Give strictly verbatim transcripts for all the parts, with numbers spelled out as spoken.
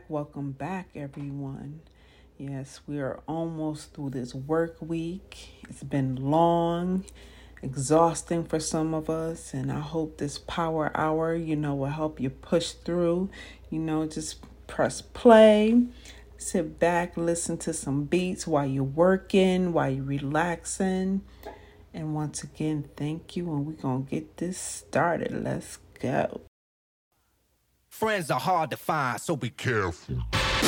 welcome back, everyone. Yes, we are almost through this work week. It's been long, exhausting for some of us, and I hope this power hour, you know, will help you push through. You know, just press play, sit back, listen to some beats while you're working, while you're relaxing. And once again, thank you, and we're going to get this started. Let's go. Friends are hard to find, so be careful.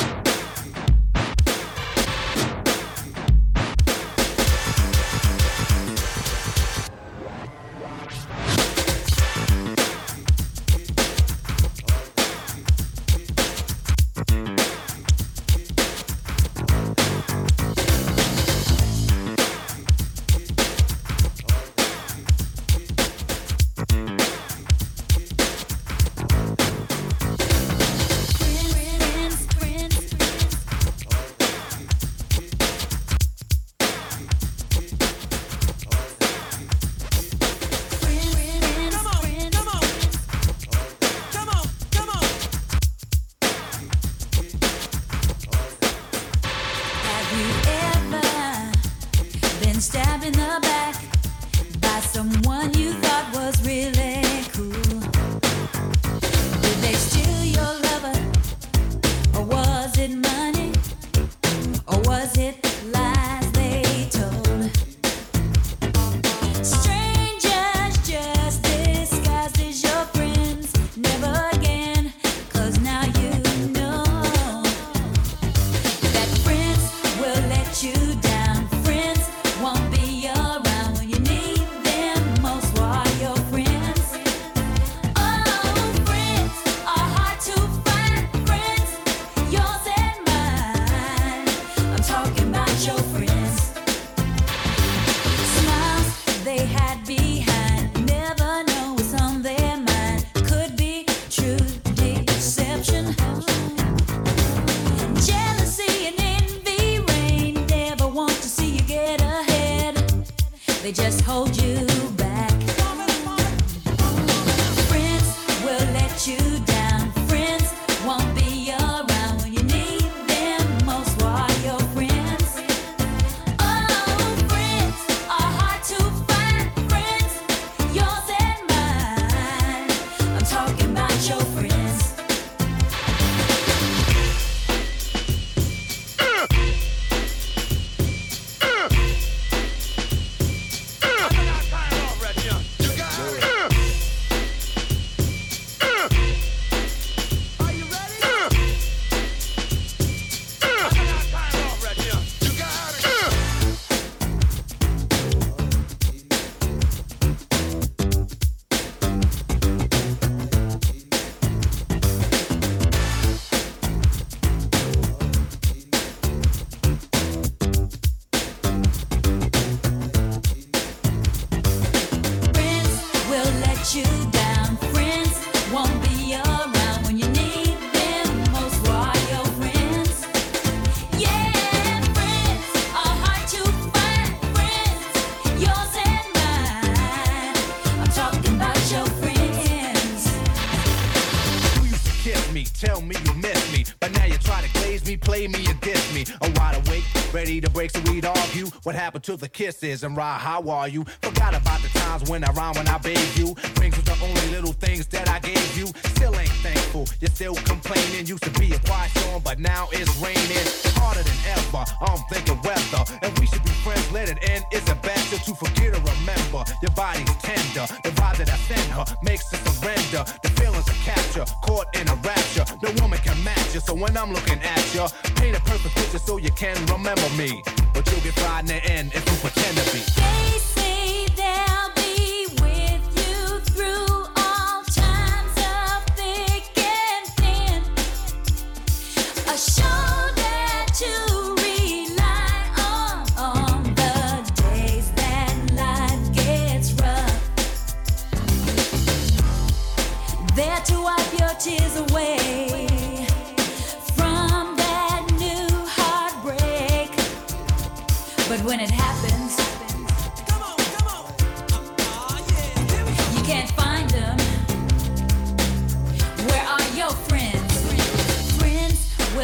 Stabbed in the back by someone you thought was really cool. Did they steal your lover? Or was it money? Or was it lies they told? Strangers just disguised as your friends. Never again, 'cause now you know that friends will let you down. Friends won't be around when you need them most. While your friends, oh, friends are hard to find. Friends, yours and mine. I'm talking about your friends. Smiles they had behind, never know what's on their mind. Could be true deception. Jealousy and envy reign, never want to see you get ahead. They just hold you back. Friends will let you down. Friends won't be around when you need them most. While your friends, oh, friends are hard to find. Friends, yours and mine. I'm talking about your friends. Friends will let you down. Friends won't be around when you need them most. While your friends, yeah, friends are hard to find. Friends, yours and mine. I'm talking about your friends. You used to kiss me, tell me you miss me, but now you try to glaze me, play me against me. I'm wide awake, ready to break so we'd argue. What happened to the kisses and rah, how are you? Forgot about the times when I rhymed when I bathed you. Rings was the only little things that I gave you. Still ain't thankful, you're still complaining. Used to be a quiet storm, but now it's raining. Harder than ever, I'm thinking weather. And we should be friends, let it end. Is it better to forget or remember? Your body's tender, the vibe that I send her makes her surrender. The feelings are capture, caught in a rapture. No woman can match you, so when I'm looking at you, paint a perfect picture so you can remember me. But you'll get fried in the end if you pretend to be. They say they'll be with you through all times of thick and thin. A shoulder to rely on on the days that life gets rough. There to wipe your tears away from that new heartbreak. But when it happens, you can't find them. Where are your friends? Friends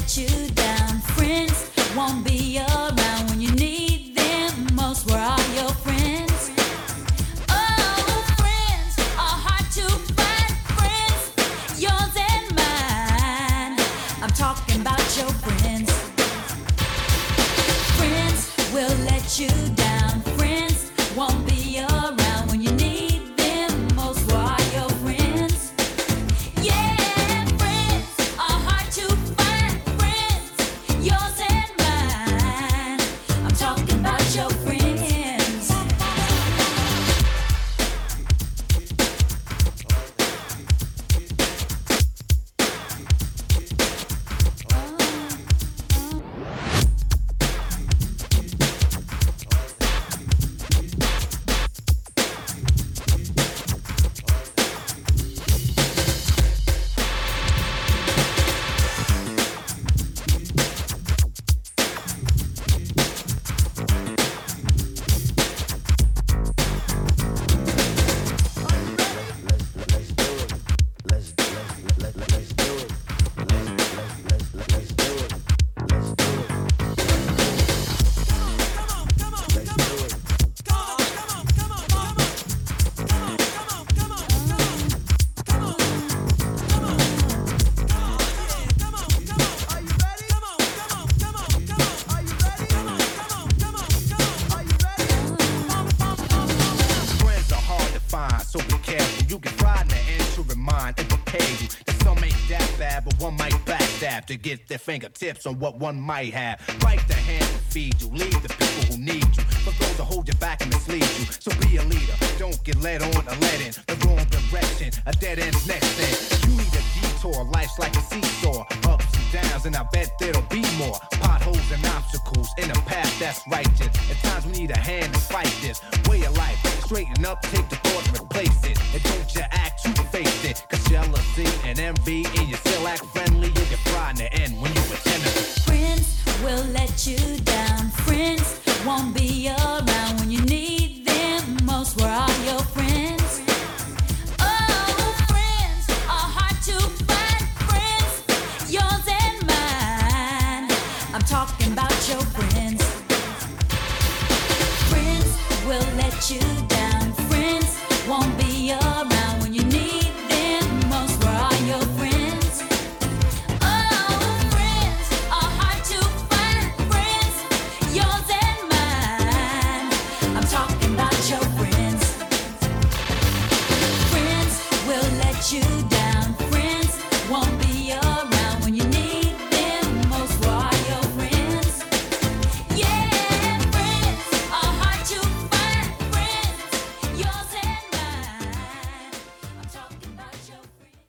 let you down. Friends won't be around when you need them most. Where are your friends? Oh, friends are hard to find. Friends, yours and mine. I'm talking about your friends. Friends will let you down. Friends won't be around when you need them most. Where are your friends? Yeah, friends are hard to find. Friends, yours and mine. I'm talking about your friends. Friends are hard to find, so be careful. You can try in the end to remind and prepare you that some ain't that bad, but one might backstab to get their fingertips on what one might have. Bite the hand to feed you, leave the people who need you, but those to hold you back and mislead you. So be a leader, don't get led on or led in the wrong direction. A dead end's next thing. You need a detour, life's like a seesaw, ups and downs, and I bet there'll be more potholes and obstacles in a path that's righteous. At times we need a hand to fight this way of life. Straighten up, take the thought and replace it. And don't you act to face it, cause jealousy and envy, and you still act friendly, you'll get fried in the end when you pretend to. Friends will let you down. Friends won't be around when you need them most. Where are your friends? Oh, friends are hard to find. Friends, yours and mine. I'm talking about your friends. Friends will let you down. Friends won't be around when you need them most. Where are your friends? Oh, friends are hard to find. Friends, yours and mine. I'm talking about your friends. Friends will let you down. Friends won't be around when you need them most. Where are your friends? Yeah, friends are hard to find. Friends, yours and mine. I'm talking about your friends.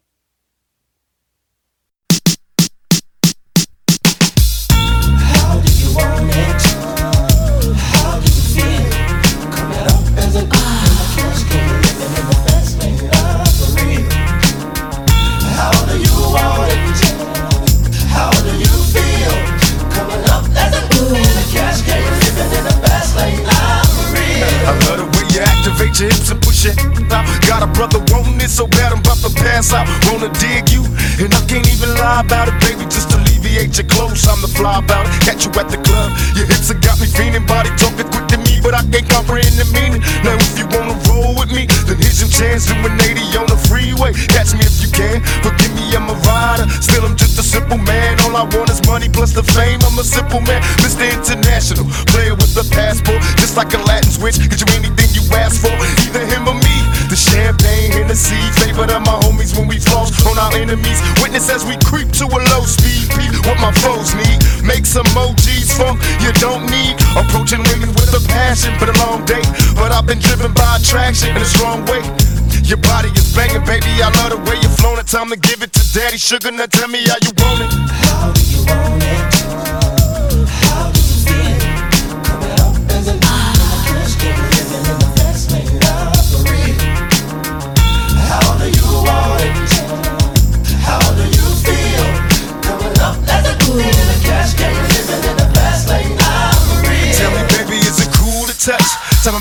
How do you want it? How do you feel? Coming up as a good in the cash can, living in the best thing love for real. How do you want it? How do you feel? Coming up as a good in the cash can, living in the best thing love for real. I love the way you activate your hips and push it out. Got a brother wanting it so bad I'm about to pass out. Wanna dig you, and I can't even lie about it, baby. Just alleviate your clothes, I'm the fly about it. Catch you at the club, your hips have got me feeling. Body talking quick to me, but I can't comprehend the meaning. Now if you wanna roll with me, then here's your chance. Doing eighty on the freeway, catch me if you can. Forgive me, I'm a rider, still I'm just a simple man. All I want is money plus the fame, I'm a simple man. Mister International, player with a passport, just like a Latin switch. Get you anything you ask for, either him or me. The champagne, Hennessy, favorite of my homies when we floss on our enemies. Witness as we creep to a low speed. Peep what my foes need. Make some emojis, funk you don't need. Approaching women with a passion, but a long day. But I've been driven by attraction in a strong way. Your body is banging, baby. I love the way you're flowing. Time to give it to daddy. Sugar, now tell me how you want it. How do you want it? How do you feel? Coming up as a good in the cash can, living in the best thing love for real. How do you want it? How do you feel? Coming up as a good in the cash can, living in the best thing love for real. Tell me, baby, is it cool to touch? Time to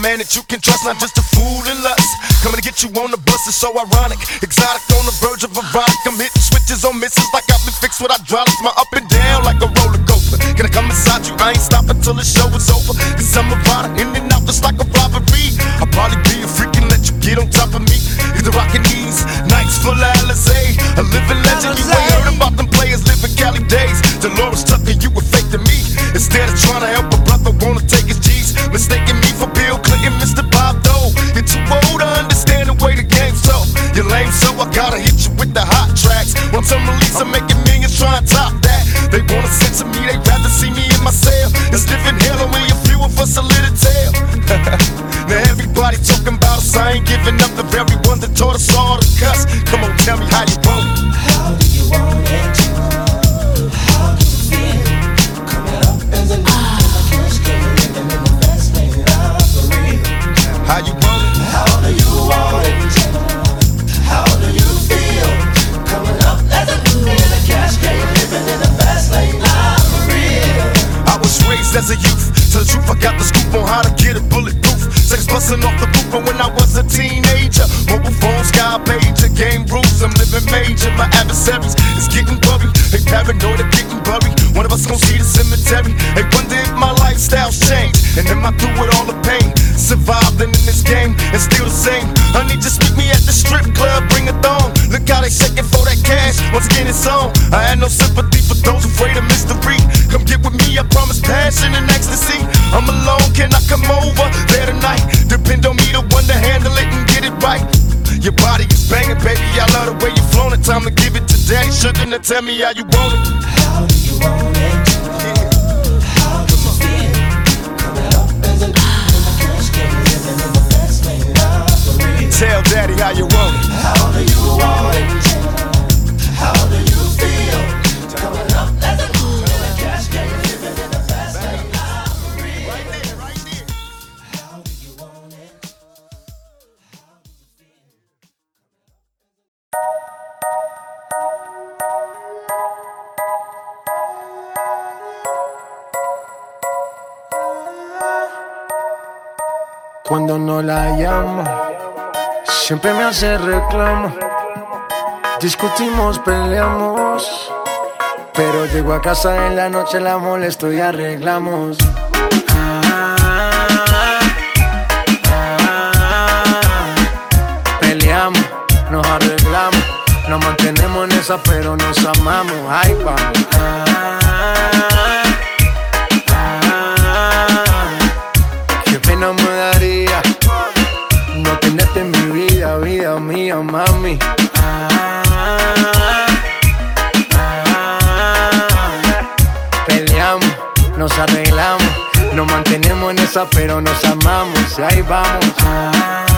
man that you can trust, not just a fool and lust. Coming to get you on the bus is so ironic. Exotic on the verge of erotic. I'm hitting switches on misses like I've been fixed with hydraulics. My up and down like a roller coaster. Can I come inside you? I ain't stopping till the show is over. Cause I'm a rider, in and out just like a robbery. I'll probably be a freak and let you get on top of me. Either rockin' these nights full of Alizé, a living legend. You ain't heard about them players living Cali days. Dolores Tucker, you were fake to me. Instead of trying to help a brother, wanna take his G's. Mistaking me for Bill Clinton, Mister Bob Dole. You're too old to understand the way the game's so. You're lame, so I gotta hit you with the hot tracks. Once I'm released, I'm making millions trying to top that. They wanna censor me, they rather see me in my cell. It's living hell, only a few of us a little tale. Now everybody talking about us, I ain't giving up the very ones that taught us all to cuss. Come on, tell me how you want it. How do you want it? How do you feel? Coming up as a new cash king, living in the best thing life for real. How you want it? How do you want it? How do you feel? Coming up as a new cash king, living in the best thing life for real. I was raised as a youth. To the truth, I got the scoop on how to get it bulletproof. Sex busting off the roof, but when I was a teenager, mobile phone, sky pager, game rules, I'm living major. My adversaries is getting worried. They paranoid of getting buried. One of us gon' see the cemetery. They wonder if my lifestyle's changed, and am I through with all the pain? Surviving in this game and still the same. Honey, just meet me at the strip club, bring a thong. Look how they shaking for that cash. Once again, it's on. I had no sympathy for those afraid of mystery. Come get with me, I promise passion and ecstasy. I'm alone, can I come over there tonight? Depend on me to one to handle it and get it right. Your body is banging, baby, I love the way you flown it. Time to give it to Daddy Sugar, now tell me how you want it. How do you want it? How do you feel? Coming up as a new cash king, living in the best thing life for real. Tell Daddy how you want it. How do you want it? How do you feel? Coming up as a new cash king, living in the best thing life for real. Right there, right there. How do you want it? How do you feel? Cuando no la llamo, siempre me hace reclamo. Discutimos, peleamos, pero llego a casa en la noche, la molesto y arreglamos. Ah, ah, peleamos, nos arreglamos, nos mantenemos en esa, pero nos amamos. Ahí vamos. Ah, no me daría no tenerte en mi vida, vida mía, mami. Ah, ah, peleamos, nos arreglamos, nos mantenemos en esa, pero nos amamos. Y ahí vamos. Ah,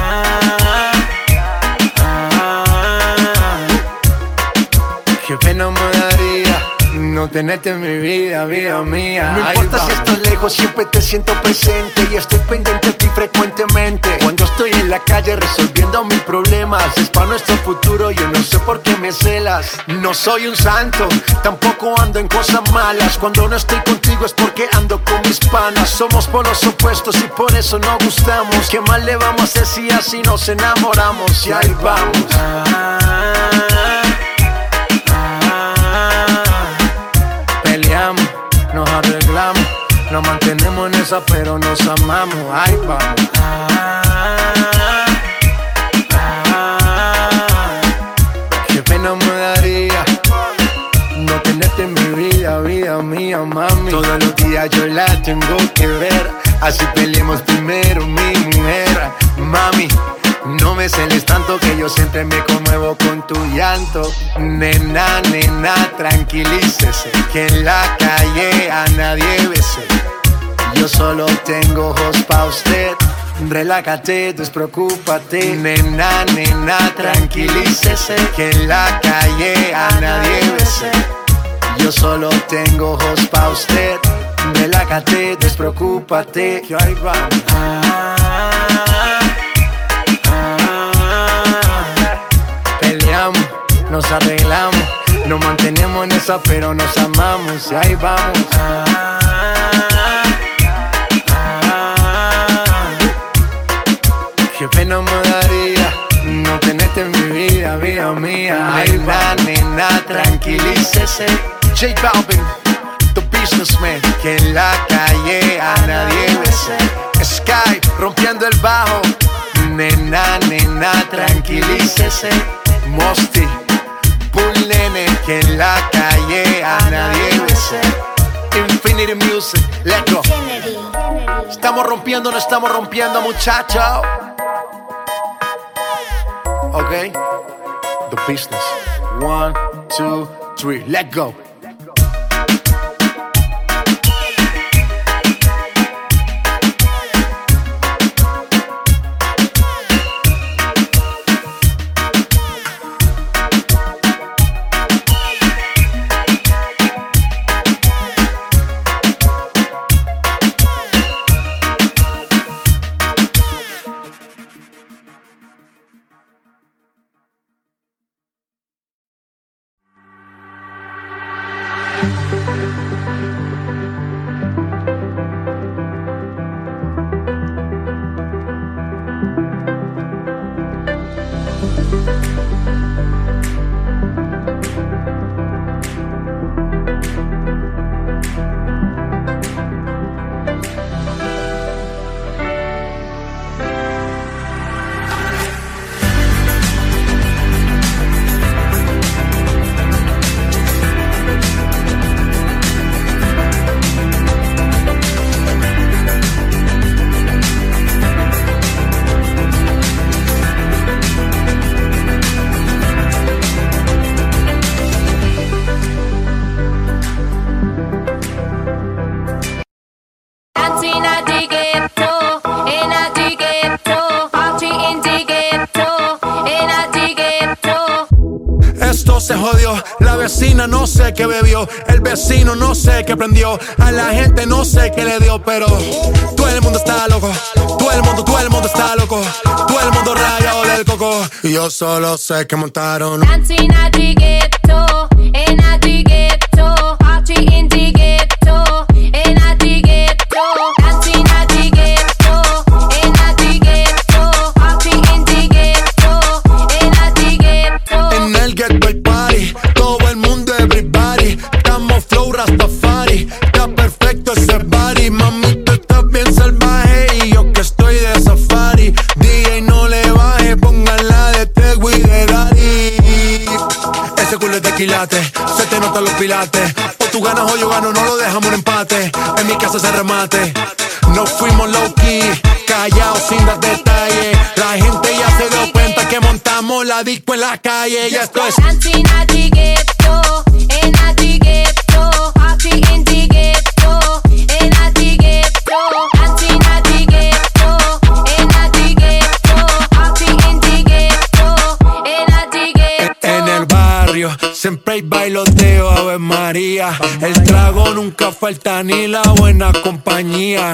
ah, qué pena me daría no tenerte en mi vida, vida mía. No importa si estás lejos, siempre te siento presente y estoy pendiente de ti frecuentemente. Cuando estoy en la calle resolviendo mis problemas, es para nuestro futuro, yo no sé por qué me celas. No soy un santo, tampoco ando en cosas malas. Cuando no estoy contigo es porque ando con mis panas. Somos polos opuestos y por eso no gustamos. ¿Qué más le vamos a hacer si así nos enamoramos? Y ahí vamos. Ah, nos arreglamos, nos mantenemos en esa, pero nos amamos. Ahí vamos. Ah, ah, qué pena me daría no tenerte en mi vida, vida mía, mami. Todos los días yo la tengo que ver, así peleemos primero, mi mujer. Mami, no me celes tanto que yo siempre me conmuevo con tu llanto. Nena, nena, tranquilícese, que en la calle a nadie bese. Yo solo tengo ojos pa' usted. Relájate, despreocúpate. Nena, nena, tranquilícese, que en la calle a nadie bese. Yo solo tengo ojos pa' usted. Relájate, despreocúpate. Que ahí vamos. Ah, peleamos, nos arreglamos, nos mantenemos en esa, pero nos amamos. Y ahí vamos. Ah, ah, tranquilícese. J Balvin, the businessman, que en la calle a nadie bese. Sky, rompiendo el bajo. Nena, nena, tranquilícese. Mosty, Bull Nene, que en la calle a nadie bese. Infinity Music, let's go. Estamos rompiendo, no estamos rompiendo, muchachos. Ok, the business. One, two, three, let's go. Se jodió, la vecina no sé qué bebió, el vecino no sé qué prendió, a la gente no sé qué le dio, pero todo el mundo está loco, todo el mundo, todo el mundo está loco, todo el mundo rayado del coco, y yo solo sé que montaron. Dancing at the ghetto, in at the ghetto, party in the ghetto, in at the ghetto, dancing at the ghetto, in at the ghetto, party in the ghetto, in at the ghetto. En el ghetto hay party, todo el mundo everybody, estamos flow Rastafari, está perfecto ese body, mami tú estás bien salvaje y yo que estoy de safari, D J no le baje, pónganla de Tego y de Daddy. Ese culo es de quilate, se te notan los pilates, o tú ganas o yo gano, no lo dejamos en empate, en mi casa se remate, no fuimos low key, callados sin dar detalles, la gente ya se dio cuenta que montamos la disco en la calle, ya esto es Dancing at the ghetto, in at the ghetto, party in the ghetto, in at the ghetto, dancing at the ghetto, in at the ghetto, party in the ghetto, in at the ghetto. en el barrio, siempre hay bailoteo, Ave María, el trago nunca falta ni la buena compañía,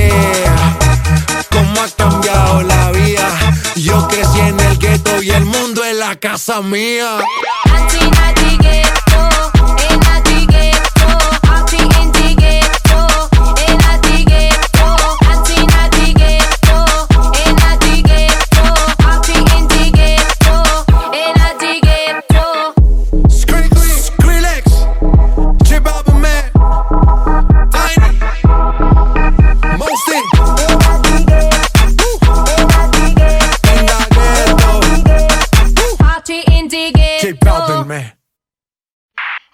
yeah. Cómo ha cambiado la vida, yo crecí en el gueto y el mundo es la casa mía. Dancing at the ghetto, in at the ghetto, party in the ghetto, in at the ghetto, dancing at the ghetto, in at the ghetto, party in the ghetto, in at the ghetto. Skrillex, Skrillex, J Balvin, man, Tiny, Mosty, en la ghetto, Party in the J Balvin, ghetto. man.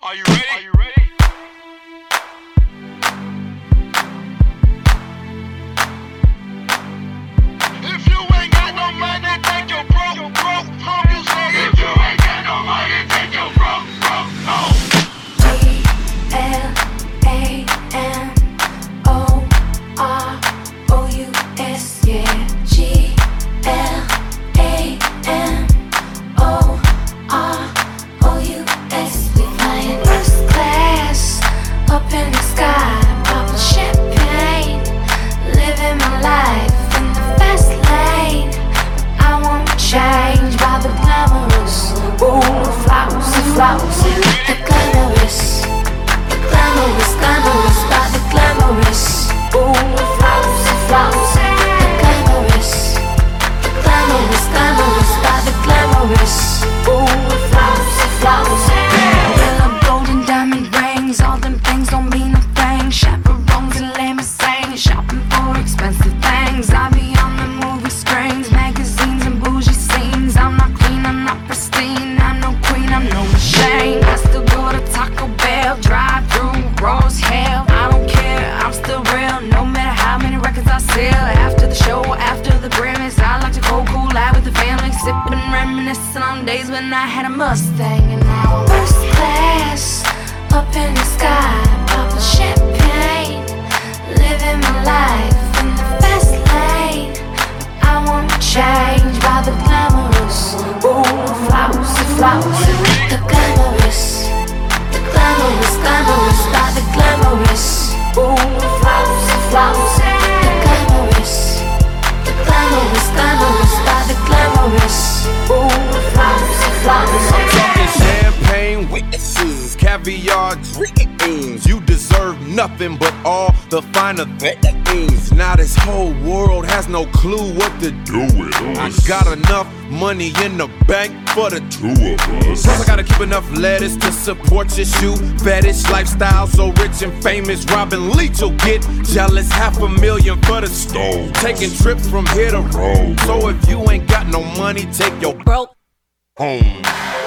days when I had a Mustang and now I'm first class, up in the sky, popping champagne, living my life in the fast lane. I won't change by the glamorous, ooh, flousy, flousy, the glamorous, the glamorous, glamorous, by the glamorous, ooh, flousy, flousy, the glamorous, the glamorous, glamorous, by the glamorous, ooh, flousy, flousy. I'm talking champagne witnesses, caviar dreams. You deserve nothing but all the finer things. Now this whole world has no clue what to do with us. I got enough money in the bank for the two of us. Plus I gotta keep enough lettuce to support your shoe fetish lifestyle. So rich and famous, Robin Leach will get jealous. Half a million for the stove, taking trips from here to Rome. So if you ain't got no money, take your broke home.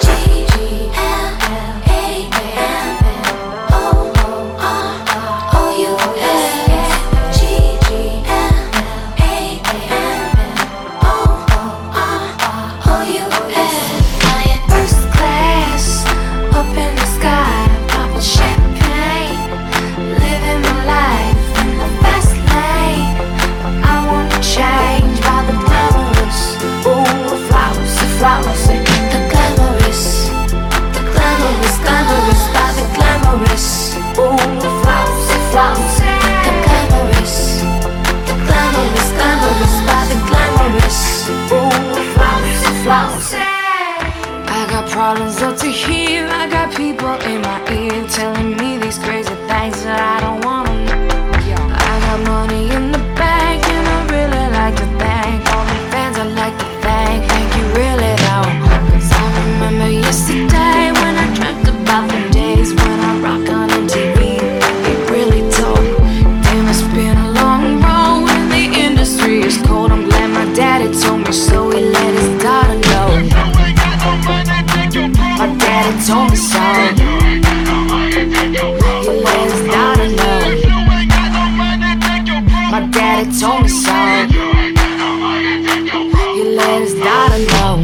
Problems up to here, I got people in my ear telling me these crazy things that I don't wanna know. I got money in the bank and I really like to thank all the fans I like to thank. Thank you really though, 'cause I remember yesterday when I dreamt about the days when I rock on M T V. It really told. Damn, it's been a long road when the industry is cold. I'm glad my daddy told me so, he let his daughter know. My daddy told me so. He let his daughter know. My daddy told me so. He let his daughter know.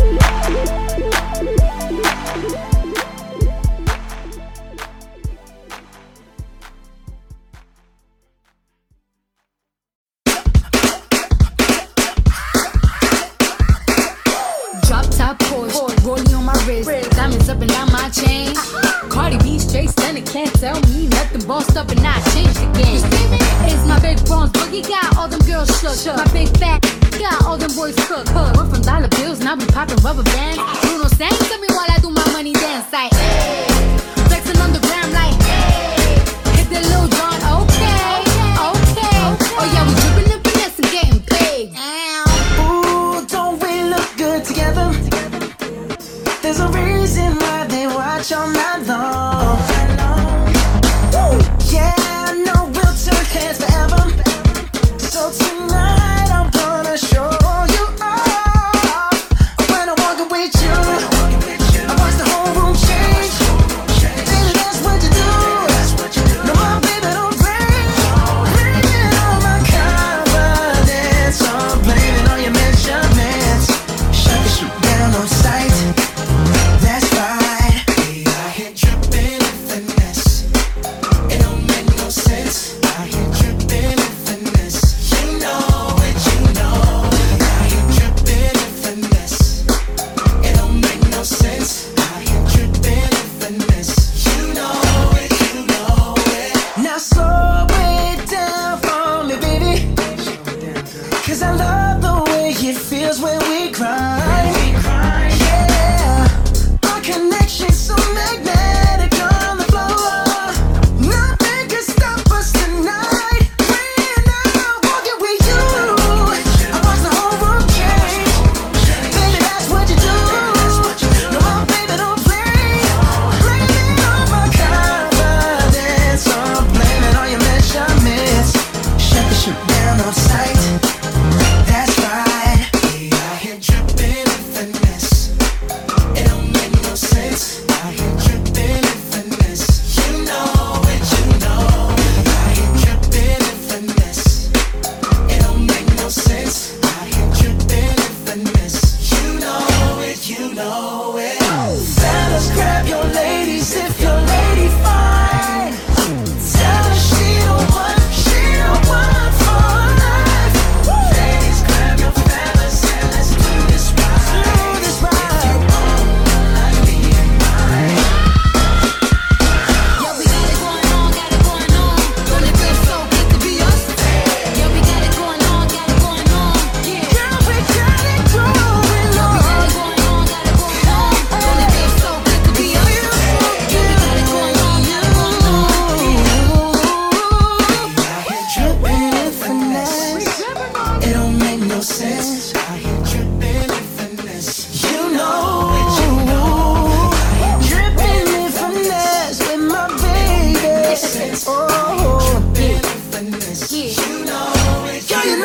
Drop top Porsche, rolling on my wrist, diamonds up and down my chain. Cardi B straight stunning, can't tell me nothing. Bossed up and I changed the game. It's my big bronze boogie, got all them girls shook. My big fat got all them boys cooked. We're from dollar bills, now we popping rubber bands. Bruno sang to me while I do my money dance like, hey. Flexing on the gram like, hey. Hit the Lil Jon, okay, okay. Oh yeah, we dripping and finesse and getting paid. Ooh, don't we look good together? There's a reason why they watch all night long. Woo! Yeah, I know we'll turn heads forever. So tonight I'm gonna show you off. When I walk with you, I watch the whole room change.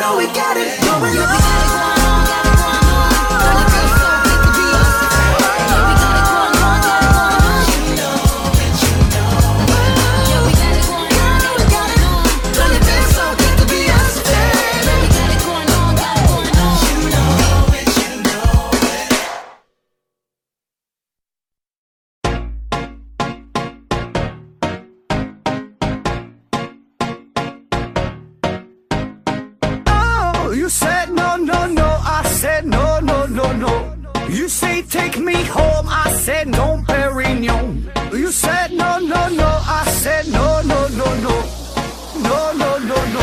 know we got it going on. You said no, no, no, I said no, no, no, no. You say take me home, I said no, Perignon. You said no, no, no, I said no, no, no, no. No, no, no, no.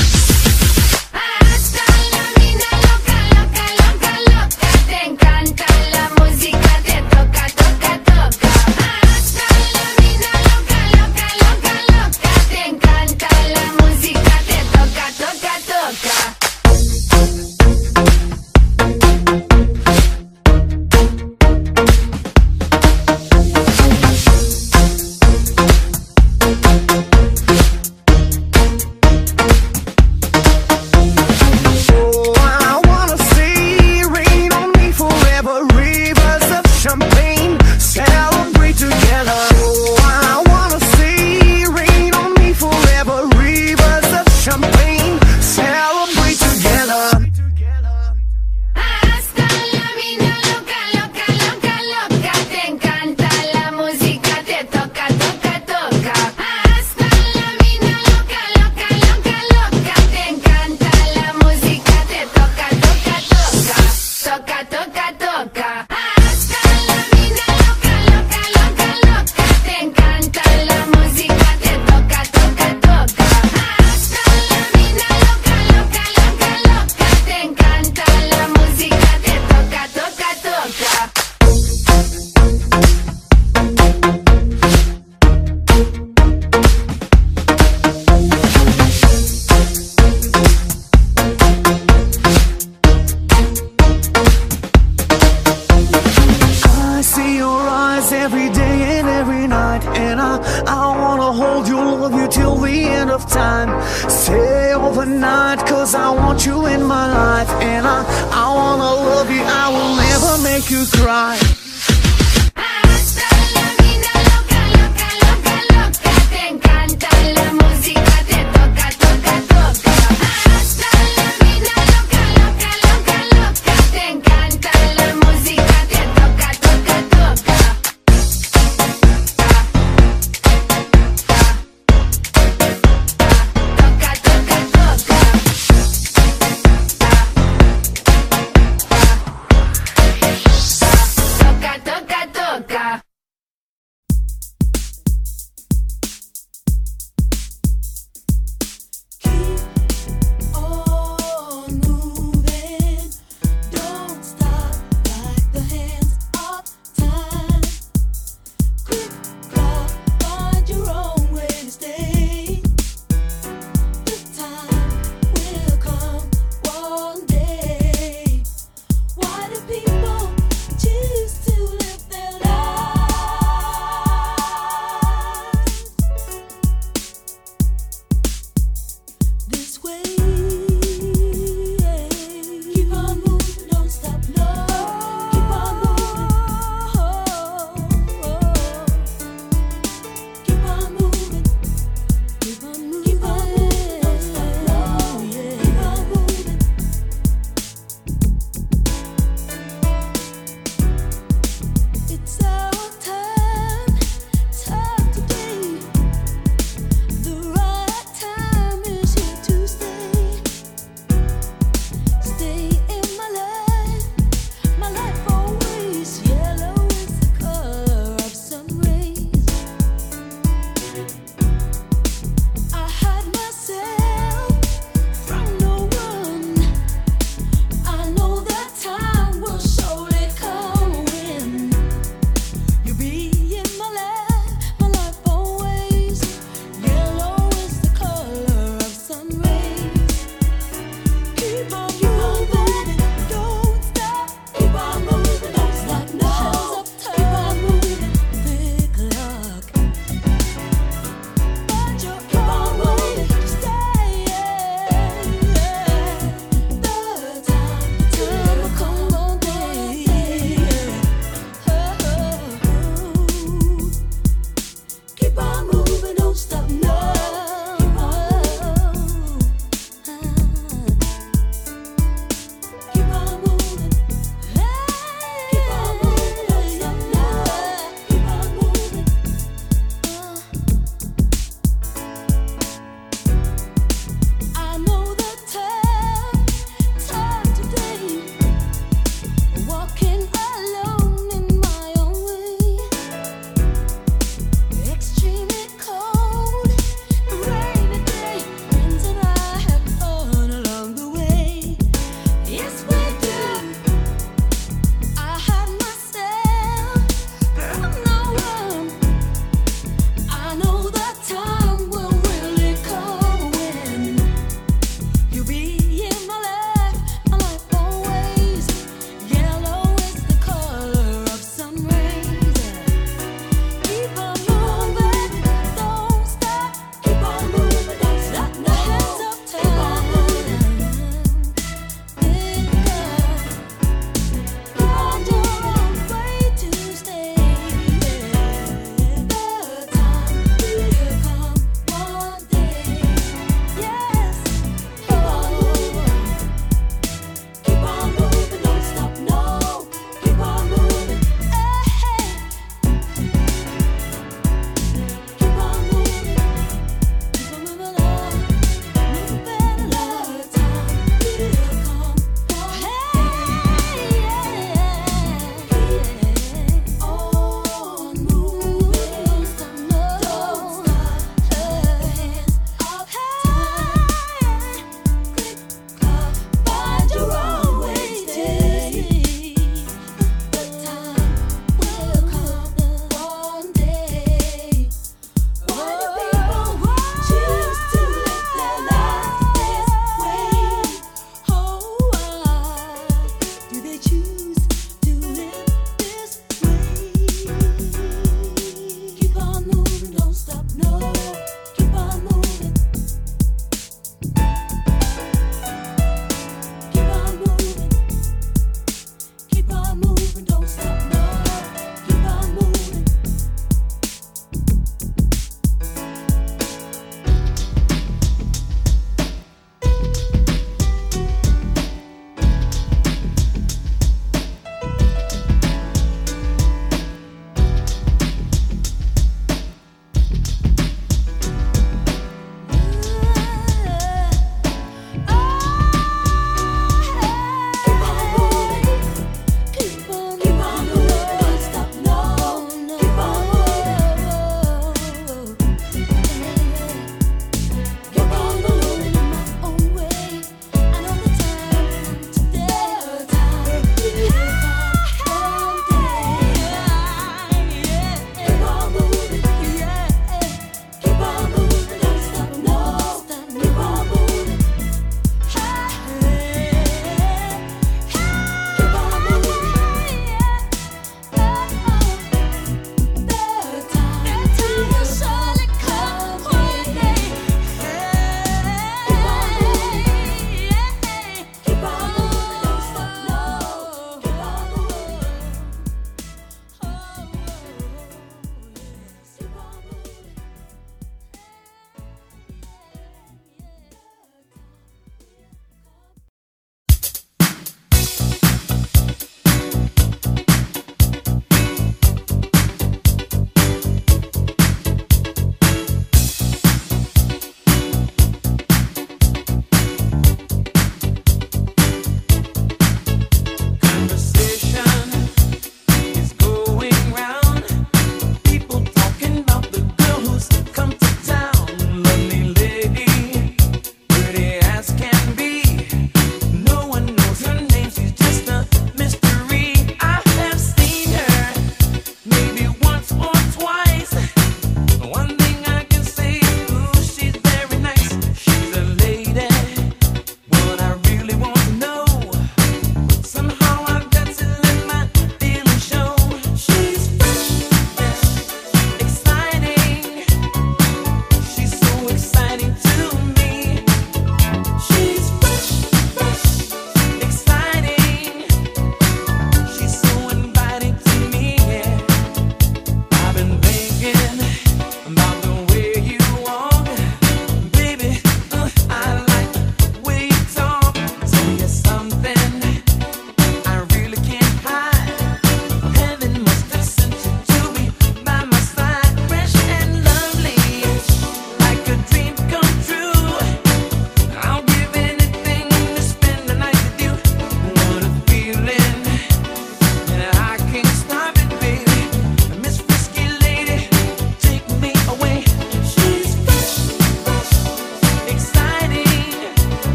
Hasta la vida loca, loca, loca, loca. Te encanta la música, te toca, toca, toca. Hasta la vida loca, loca, loca, loca. Te encanta la música, te toca, toca, toca. The right time is here to stay.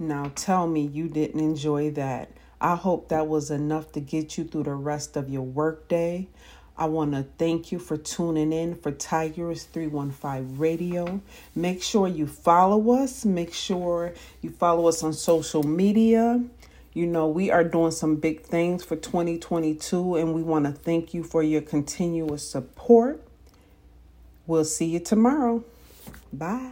Now tell me you didn't enjoy that. I hope that was enough to get you through the rest of your workday. I want to thank you for tuning in for Tigers three one five Radio. Make sure you follow us. Make sure you follow us on social media. You know, we are doing some big things for twenty twenty-two, and we want to thank you for your continuous support. We'll see you tomorrow. Bye.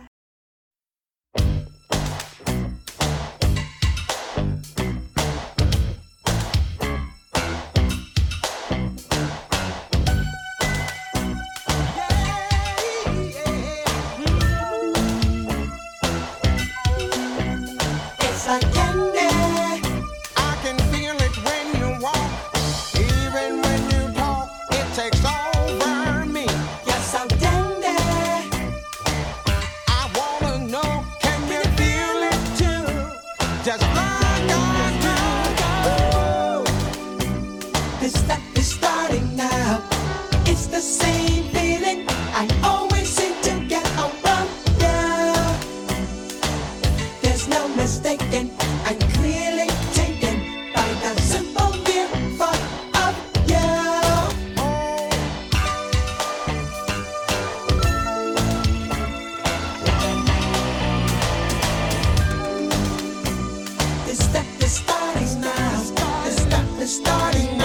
It's like candy. I can feel it when you walk, even when you talk. It takes over me. Yes, I'm dandy. I wanna know, can you feel it too? Just like I do. This stuff is starting now. It's the same feeling I always seem to get around you. There's no mistaking, I'm clearly taken by the simple mere thought of you. This stuff is starting now. This stuff is starting